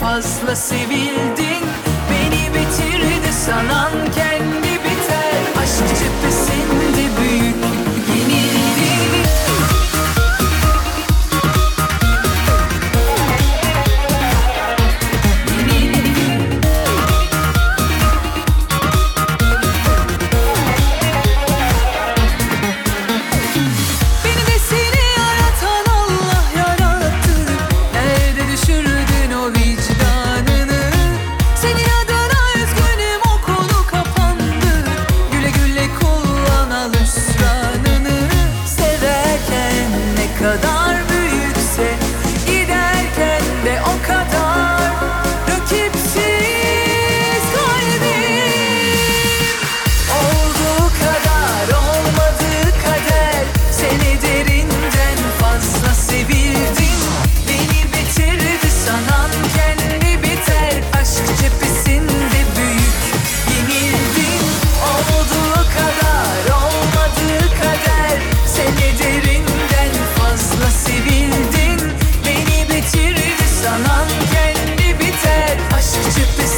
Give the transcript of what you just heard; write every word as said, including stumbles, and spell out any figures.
fazla sevildin. Beni bitirdi sanan kendi biter. Aşk cephesinde büyük yenildin. Beni de seni yaratan Allah yarattı. Nerede düşürdün o vicdanını? Senin adına üzgünüm, o konu kapandı. Güle güle kullan al hüsranını. Severken ne kadar büyükse, giderken de o kadar. Rakipsiz kalbim. Olduğu kadar olmadığı kader. Seni derinden fazla sevildin. Beni bitirdi sanan kendi biter. Aşk cephesinde büyük yenildin. Olduğu kadar olmadığı kader. Seni derinden fazla sevildin. Beni bitirdi sanan kendi biter. Aşk cephesinde